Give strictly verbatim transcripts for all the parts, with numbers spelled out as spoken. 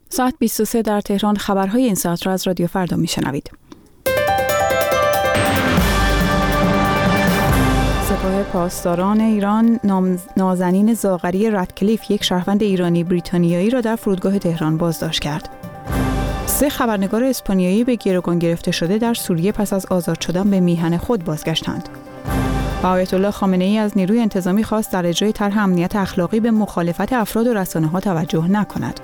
ساعت بیست و سه در تهران. خبرهای این ساعت را از رادیو فردا میشنوید. سپاه پاسداران ایران نازنین زاغری رادکلیف، یک شهروند ایرانی بریتانیایی را در فرودگاه تهران بازداشت کرد. سه خبرنگار اسپانیایی به گروگان گرفته شده در سوریه پس از آزاد شدن به میهن خود بازگشتند. و آیت الله خامنه ای از نیروی انتظامی خواست در اجرای طرح امنیت اخلاقی به مخالفت افراد و رسانه‌ها توجه نکند.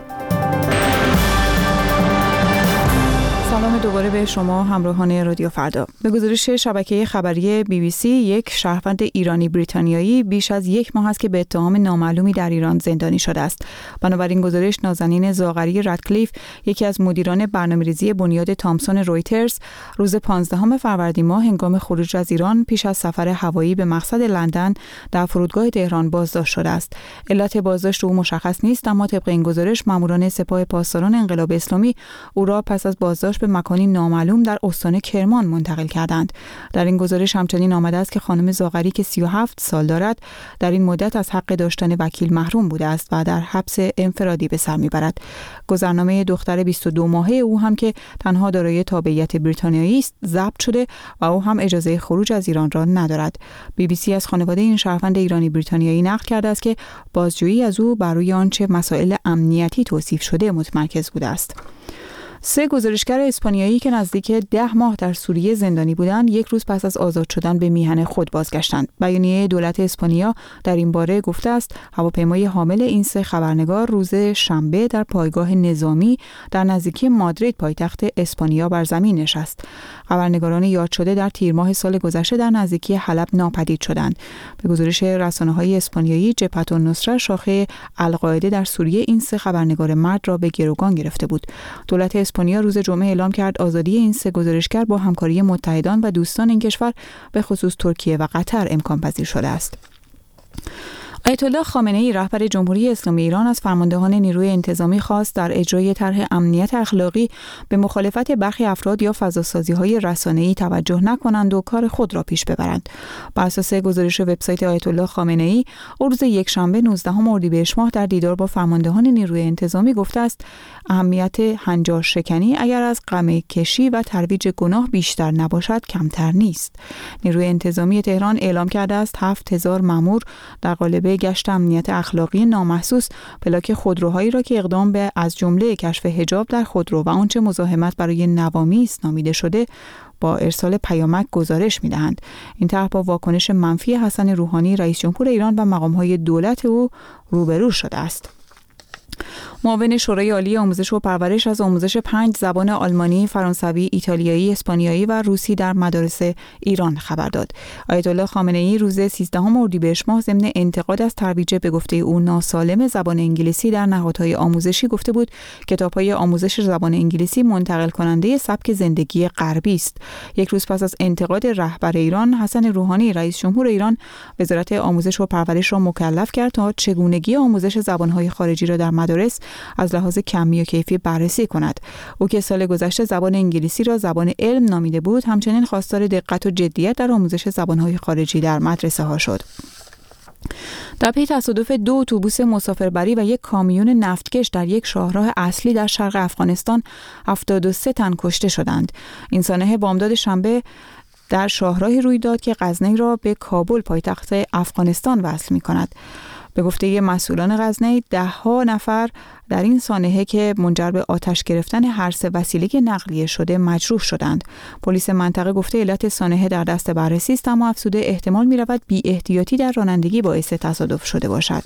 سلام دوباره به شما همراهان رادیو فردا. به گزارش شبکه خبری بی بی سی، یک شهروند ایرانی بریتانیایی بیش از یک ماه است که به اتهام نامعلومی در ایران زندانی شده است. بنابراین گزارش نازنین زاغری رادکلیف، یکی از مدیران برنامه‌ریزی بنیاد تامسون رویترز، روز پانزدهم فروردین ماه هنگام خروج از ایران پیش از سفر هوایی به مقصد لندن در فرودگاه تهران بازداشت شده است. علت بازداشت او مشخص نیست، اما طبق این گزارش ماموران سپاه پاسداران انقلاب اسلامی او را پس از بازداشت به مکانی نامعلوم در استان کرمان منتقل کردند. در این گزارش همچنین آمده است که خانم زاغری که سی و هفت سال دارد در این مدت از حق داشتن وکیل محروم بوده است و در حبس انفرادی به سر میبرد. گذرنامه دختر بیست و دو ماهه او هم که تنها دارای تابعیت بریتانیایی است ضبط شده و او هم اجازه خروج از ایران را ندارد. بی بی سی از خانواده این شهروند ایرانی بریتانیایی نقل کرده است که بازجویی از او بر روی آنچه مسائل امنیتی توصیف شده متمرکز بوده است. سه گزارشگر اسپانیایی که نزدیک ده ماه در سوریه زندانی بودند، یک روز پس از آزاد شدن به میهن خود بازگشتند. بیانیه دولت اسپانیا در این باره گفته است هواپیمای حامل این سه خبرنگار روز شنبه در پایگاه نظامی در نزدیکی مادرید پایتخت اسپانیا بر زمین نشست. خبرنگاران یاد شده در تیر ماه سال گذشته در نزدیکی حلب ناپدید شدند. به گزارش رسانه‌های اسپانیایی، جبهة النصره شاخه القاعده در سوریه این سه خبرنگار مرد را به گروگان گرفته بود. دولت اسپانیا روز جمعه اعلام کرد آزادی این سه گزارشگر با همکاری متحدان و دوستان این کشور به خصوص ترکیه و قطر امکان پذیر شده است. آیت الله خامنه ای رهبر جمهوری اسلامی ایران از فرماندهان نیروی انتظامی خواست در اجرای طرح امنیت اخلاقی به مخالفت برخی افراد یا فضاسازی‌های رسانه‌ای توجه نکنند و کار خود را پیش ببرند. بر اساس گزارش وبسایت آیت الله خامنه ای، روز یکشنبه نوزدهم اردیبهشت ماه در دیدار با فرماندهان نیروی انتظامی گفته است اهمیت هنجار شکنی اگر از قمع کشی و ترویج گناه بیشتر نباشد کمتر نیست. نیروی انتظامی تهران اعلام کرده است هفت هزار مأمور در قالب گشت امنیت اخلاقی نامحسوس پلاک خودروهایی را که اقدام به از جمله کشف حجاب در خودرو و آنچه مزاحمت برای نوامی است نامیده شده با ارسال پیامک گزارش می‌دهند. این طرح با واکنش منفی حسن روحانی رئیس جمهور ایران و مقام‌های دولت او روبرو شده است. معاون شورای عالی آموزش و پرورش از آموزش پنج زبان آلمانی، فرانسوی، ایتالیایی، اسپانیایی و روسی در مدارس ایران خبر داد. آیت الله خامنه ای روز سیزدهم اردیبهشت ماه ضمن انتقاد از ترویج به گفته او ناسالم زبان انگلیسی در نهادهای آموزشی گفته بود کتاب‌های آموزش زبان انگلیسی منتقل کننده سبک زندگی غربی است. یک روز پس از انتقاد رهبر ایران، حسن روحانی رئیس جمهور ایران وزارت آموزش و پرورش را مکلف کرد تا چگونگی آموزش زبان‌های خارجی را در مدارس از لحاظ کمی و کیفی بررسی کند. او که سال گذشته زبان انگلیسی را زبان علم نامیده بود، همچنین خواستار دقت و جدیت در آموزش زبان‌های خارجی در مدرسه ها شد. در پی تصادف دو اتوبوس مسافربری و یک کامیون نفتکش در یک شاهراه اصلی در شرق افغانستان هفتاد و سه تن کشته شدند. این سانحه بامداد شنبه در شاهراهی روی داد که غزنی را به کابل پایتخت افغانستان وصل می‌کند. به گفته مسئولان غزنی، ده ها نفر در این سانحه که منجر به آتش گرفتن هر سه وسیله نقلیه شده مجروح شدند. پلیس منطقه گفته علت سانحه در دست بررسی است، اما افزوده احتمال می رود بی احتیاطی در رانندگی باعث تصادف شده باشد.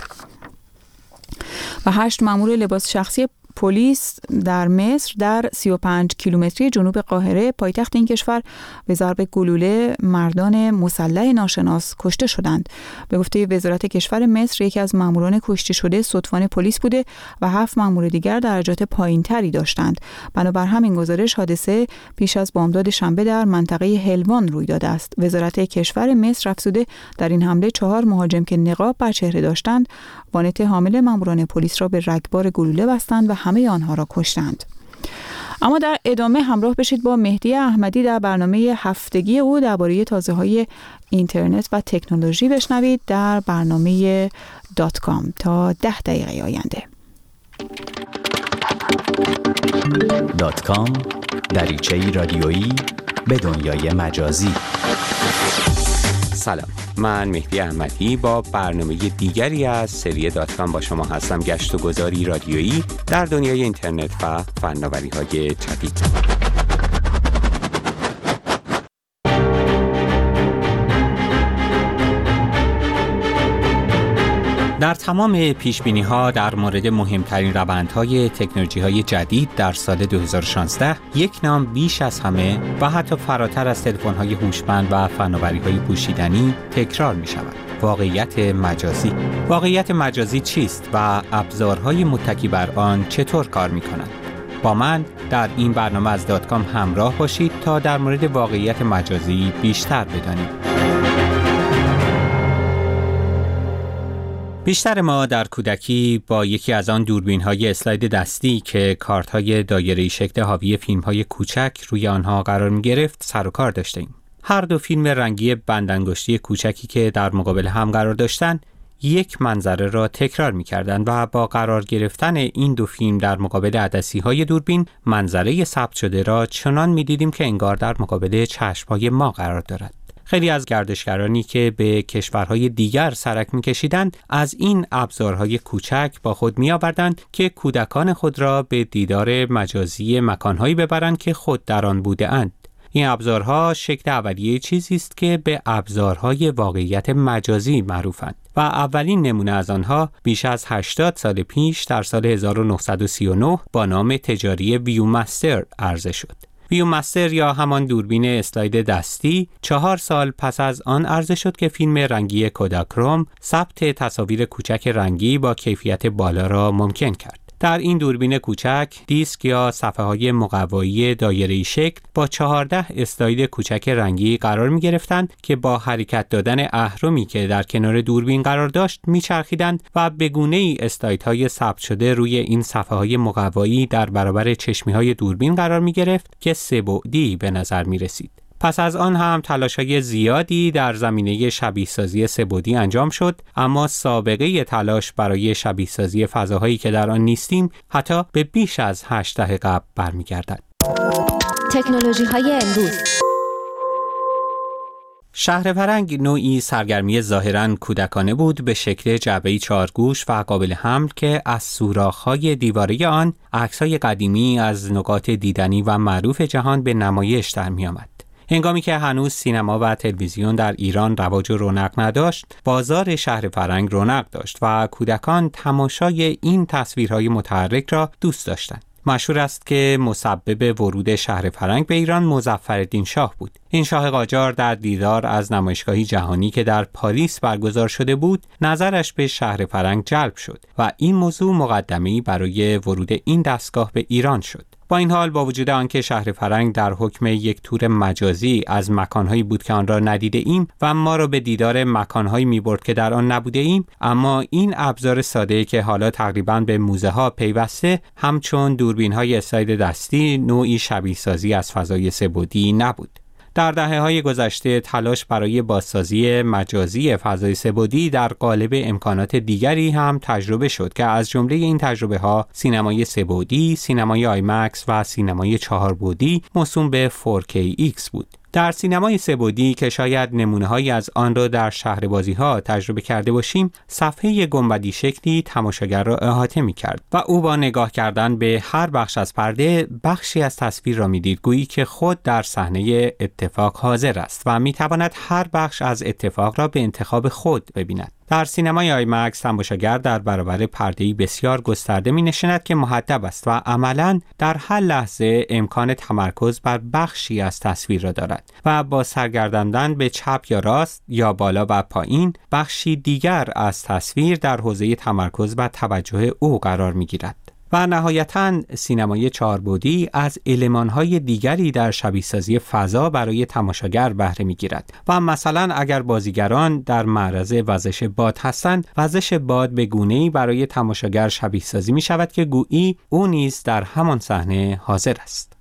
و هشت مأمور لباس شخصی پلیس در مصر در سی و پنج کیلومتری جنوب قاهره پایتخت این کشور به ضرب گلوله مردان مسلح ناشناس کشته شدند. به گفته وزارت کشور مصر، یکی از ماموران کشته شده صدفان پلیس بوده و هفت مامور دیگر درجات پایینتری داشتند. بنابر همین گزارش حادثه پیش از بامداد شنبه در منطقه هلوان روی داده است. وزارت کشور مصر افزوده در این حمله چهار مهاجم که نقاب بر چهره داشتند وانت حامل ماموران پلیس را به رگبار گلوله بستند و همه آنها را کشتند. اما در ادامه همراه بشید با مهدی احمدی در برنامه هفتگی او درباره تازه‌های اینترنت و تکنولوژی بشنوید در برنامه دات کام تا ده دقیقه آینده. دات کام دریچه‌ای رادیویی به دنیای مجازی. سلام، من مهدی احمدی با برنامه دیگری از سری دات کام با شما هستم. گشت و گذاری رادیویی در دنیای اینترنت و فناوری‌های جدید. در تمام پیشبینی‌ها در مورد مهمترین روندهای تکنولوژی‌های جدید در سال دو هزار و شانزده، یک نام بیش از همه و حتی فراتر از تلفن‌های هوشمند و فناوری‌های پوشیدنی تکرار می‌شود: واقعیت مجازی. واقعیت مجازی چیست و ابزارهای متکی بر آن چطور کار می‌کنند؟ با من در این برنامه از دات کام همراه باشید تا در مورد واقعیت مجازی بیشتر بدانید. بیشتر ما در کودکی با یکی از آن دوربین‌های اسلاید دستی که کارت‌های دایره‌ای شکل حاوی فیلم‌های کوچک روی آنها قرار می‌گرفت سر و کار داشتیم. هر دو فیلم رنگی بندانگشتی کوچکی که در مقابل هم قرار داشتند، یک منظره را تکرار می‌کردند و با قرار گرفتن این دو فیلم در مقابل عدسی‌های دوربین، منظره ثبت شده را چنان می‌دیدیم که انگار در مقابل چشم‌های ما قرار دارد. خیلی از گردشگرانی که به کشورهای دیگر سرک می‌کشیدند، از این ابزارهای کوچک با خود می‌آوردند که کودکان خود را به دیدار مجازی مکان‌هایی ببرند که خود در آن بوده‌اند. این ابزارها شکل اولیه چیزی است که به ابزارهای واقعیت مجازی معروفند و اولین نمونه از آنها بیش از هشتاد سال پیش در سال هزار و نهصد و سی و نه با نام تجاری ویومستر عرضه شد. ویومستر یا همان دوربین اسلاید دستی چهار سال پس از آن عرضه شد که فیلم رنگی کوداکروم ثبت تصاویر کوچک رنگی با کیفیت بالا را ممکن کرد. در این دوربین کوچک دیسک یا صفحه‌های مقوایی دایره‌ای شکل با چهارده اسلاید کوچک رنگی قرار می‌گرفتند که با حرکت دادن اهرمی که در کنار دوربین قرار داشت می‌چرخیدند و به گونه‌ای اسلایدهای ثبت شده روی این صفحه‌های مقوایی در برابر چشمی‌های دوربین قرار می‌گرفت که سه بعدی به نظر می‌رسید. پس از آن هم تلاش‌های زیادی در زمینه شبیه‌سازی سه‌بعدی انجام شد، اما سابقه تلاش برای شبیه‌سازی فضاهایی که در آن نیستیم حتی به بیش از هشت دهه قبل برمیگردد. تکنولوژی‌های امروز. شهرفرنگ نوعی سرگرمی ظاهراً کودکانه بود به شکل جعبه‌ای چهارگوش و قابل حمل که از سوراخ‌های دیواره آن عکس‌های قدیمی از نقاط دیدنی و معروف جهان به نمایش در می‌آمد. هنگامی که هنوز سینما و تلویزیون در ایران رواج و رونق نداشت، بازار شهر فرنگ رونق داشت و کودکان تماشای این تصویرهای متحرک را دوست داشتند. مشهور است که مسبب ورود شهر فرنگ به ایران مظفرالدین شاه بود. این شاه قاجار در دیدار از نمایشگاهی جهانی که در پاریس برگزار شده بود، نظرش به شهر فرنگ جلب شد و این موضوع مقدمه‌ای برای ورود این دستگاه به ایران شد. با این حال با وجود آنکه شهر فرنگ در حکم یک تور مجازی از مکانهایی بود که آن را ندیده ایم و ما را به دیدار مکانهایی می‌برد که در آن نبوده ایم، اما این ابزار ساده که حالا تقریباً به موزه ها پیوسته، همچون دوربین‌های اسلاید دستی، نوعی شبیه‌سازی از فضای سه‌بعدی نبود. در دهه‌های گذشته تلاش برای بازسازی مجازی فضای سه‌بعدی در قالب امکانات دیگری هم تجربه شد که از جمله این تجربه‌ها سینمای سه‌بعدی، سینمای آیمکس و سینمای چهار بعدی موسوم به فور کی ایکس بود. در سینمای سه‌بعدی که شاید نمونه‌هایی از آن را در شهربازی‌ها تجربه کرده باشیم، صفحه گنبدی شکلی تماشاگر را احاطه می‌کرد و او با نگاه کردن به هر بخش از پرده بخشی از تصویر را می‌دید، گویی که خود در صحنه اتفاق حاضر است و می‌تواند هر بخش از اتفاق را به انتخاب خود ببیند. در سینمای آیمکس تماشاگر در برابر پرده‌ای بسیار گسترده می‌نشیند که محدب است و عملاً در هر لحظه امکان تمرکز بر بخشی از تصویر را دارد و با سرگرداندن به چپ یا راست یا بالا و پایین بخشی دیگر از تصویر در حوزه تمرکز و توجه او قرار می‌گیرد. و نهایتاً سینمای چهاربعدی از المان‌های دیگری در شبیه‌سازی فضا برای تماشاگر بهره می‌گیرد و مثلا اگر بازیگران در معرض وزش باد هستند، وزش باد به گونه‌ای برای تماشاگر شبیه‌سازی می‌شود که گویی او نیز در همان صحنه حاضر است.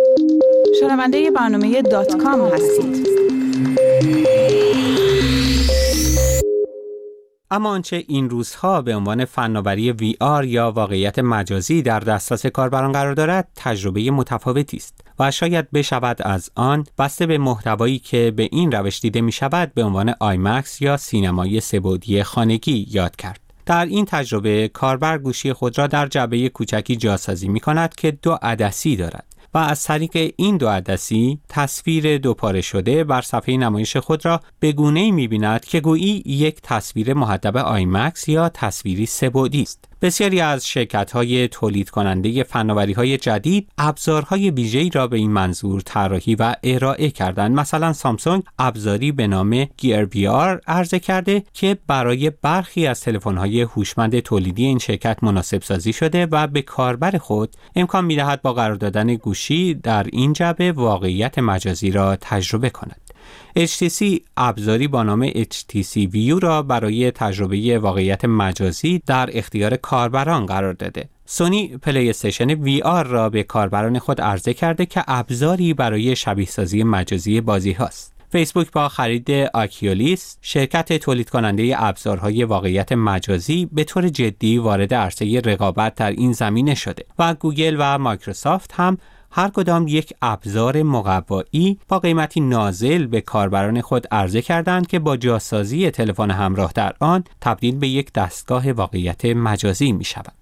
شنونده برنامه دات کام هستید. اما آنچه این روزها به عنوان فناوری وی آر یا واقعیت مجازی در دسترس کاربران قرار دارد، تجربه متفاوتی است و شاید بشود از آن بسته به محتوایی که به این روش دیده می شود به عنوان آی مکس یا سینمای سه‌بعدی خانگی یاد کرد. در این تجربه کاربر گوشی خود را در جعبه کوچکی جاسازی می کند که دو عدسی دارد و از طریق این دو عدسی تصویر دوپاره شده بر صفحه نمایش خود را به گونه‌ای می‌بیند که گویی یک تصویر محدب آی مکس یا تصویری سه‌بعدی است. بسیاری از شرکت‌های تولید کننده فناوری‌های جدید ابزارهای ویژه‌ای را به این منظور طراحی و ارائه کردند. مثلا سامسونگ ابزاری به نام گیر وی آر عرضه کرده که برای برخی از تلفن‌های هوشمند تولیدی این شرکت مناسب سازی شده و به کاربر خود امکان می‌دهد با قرار دادن گوشی در این جعبه واقعیت مجازی را تجربه کند. اچ تی سی ابزاری با نام اچ تی سی ویو را برای تجربه واقعیت مجازی در اختیار کاربران قرار داده. سونی پلی استیشن وی آر را به کاربران خود عرضه کرده که ابزاری برای شبیه سازی مجازی بازی هاست. فیسبوک با خرید آکیولیس، شرکت تولید کننده ابزارهای واقعیت مجازی، به طور جدی وارد عرصه رقابت در این زمینه شده و گوگل و مایکروسافت هم هر کدام یک ابزار مقوایی با قیمتی نازل به کاربران خود عرضه کردند که با جاسازی تلفن همراه در آن تبدیل به یک دستگاه واقعیت مجازی می شود.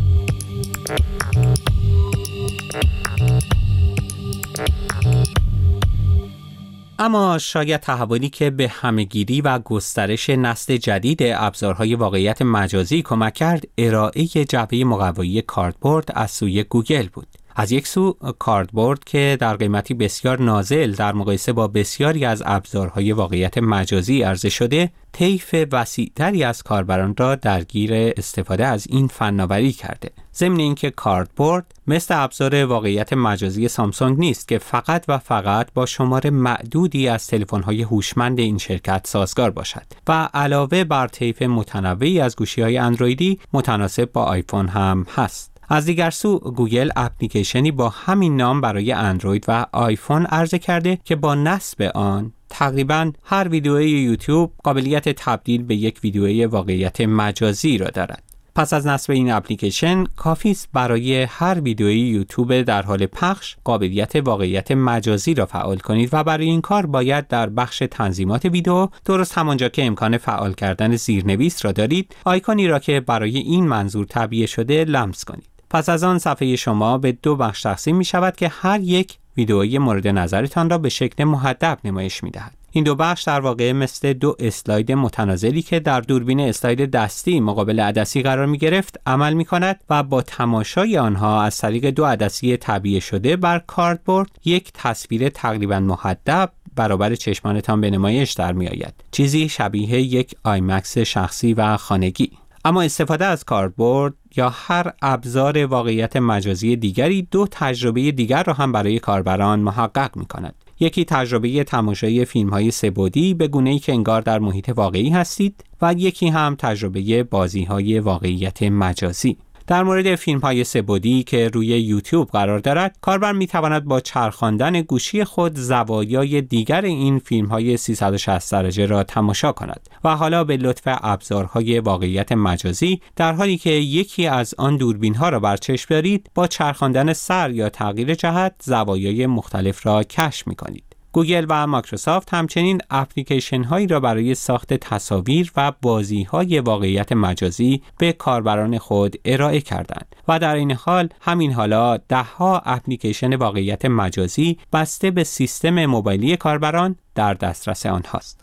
اما شاید تحولی که به همه‌گیری و گسترش نسل جدید ابزارهای واقعیت مجازی کمک کرد، ارائه جعبه مقوایی کاردبورد از سوی گوگل بود. از یک سو کاردبورد که در قیمتی بسیار نازل در مقایسه با بسیاری از ابزارهای واقعیت مجازی عرضه شده، طیف وسیع‌تری از کاربران را درگیر استفاده از این فناوری کرده. ضمن اینکه کاردبورد مثل ابزار واقعیت مجازی سامسونگ نیست که فقط و فقط با شمار معدودی از تلفن‌های هوشمند این شرکت سازگار باشد و علاوه بر طیف متنوعی از گوشی‌های اندرویدی متناسب با آیفون هم هست. از دیگر سو گوگل اپلیکیشنی با همین نام برای اندروید و آیفون عرضه کرده که با نصب آن تقریباً هر ویدیوی یوتیوب قابلیت تبدیل به یک ویدیوی واقعیت مجازی را دارد. پس از نصب این اپلیکیشن کافی است برای هر ویدیوی یوتیوب در حال پخش قابلیت واقعیت مجازی را فعال کنید و برای این کار باید در بخش تنظیمات ویدیو، درست همانجا که امکان فعال کردن زیرنویس را دارید، آیکونی را که برای این منظور تعبیه شده لمس کنید. پس از آن صفحه شما به دو بخش تقسیم می شود که هر یک ویدئوی مورد نظرتان را به شکل محدب نمایش می دهد. این دو بخش در واقع مثل دو اسلاید متناظری که در دوربین اسلاید دستی مقابل عدسی قرار می گرفت عمل می کند و با تماشای آنها از طریق دو عدسی تعبیه شده بر کاردبورد یک تصویر تقریبا محدب برابر چشمانتان به نمایش در می آید. چیزی شبیه یک آی مکس شخصی و خانگی. اما استفاده از کاردبورد یا هر ابزار واقعیت مجازی دیگری دو تجربه دیگر را هم برای کاربران محقق می کند. یکی تجربه تماشای فیلم‌های سه‌بعدی به گونه‌ای که انگار در محیط واقعی هستید و یکی هم تجربه بازی‌های واقعیت مجازی. در مورد فیلم‌های سه‌بعدی که روی یوتیوب قرار دارد، کاربر می‌تواند با چرخاندن گوشی خود زوایای دیگر این فیلم‌های سیصد و شصت درجه را تماشا کند و حالا به لطف ابزارهای واقعیت مجازی، در حالی که یکی از آن دوربین‌ها را بر چشم دارید، با چرخاندن سر یا تغییر جهت زوایای مختلف را کشف می‌کنید. گوگل و مایکروسافت همچنین اپلیکیشن هایی را برای ساخت تصاویر و بازی های واقعیت مجازی به کاربران خود ارائه کردند و در این حال همین حالا ده ها اپلیکیشن واقعیت مجازی بسته به سیستم موبایلی کاربران در دسترس آنهاست.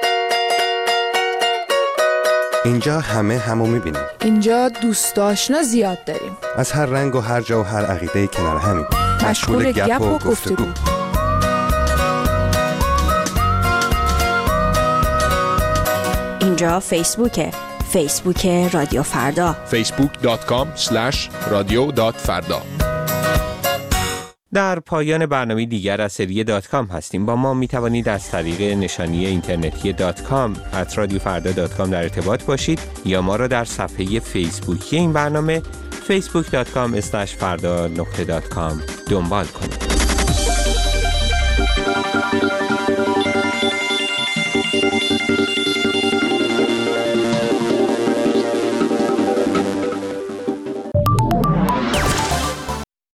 اینجا همه همو میبینیم. اینجا دوست آشنا زیاد داریم. از هر رنگ و هر جا و هر عقیده کنار همین. مشغول گپ و گفتگو. اینجا فیسبوکه. فیسبوک رادیو فردا. فیسبوک دات کام اسلش رادیو دات فردا. در پایان برنامه دیگر از سری دات کام هستیم. با ما می توانید از طریق نشانی اینترنتی دات کام ات رادیو فردا دات کام در ارتباط باشید یا ما را در صفحه فیسبوکی این برنامه فیسبوک دات کام اسلش فردا نقطه دات کام دنبال کنید.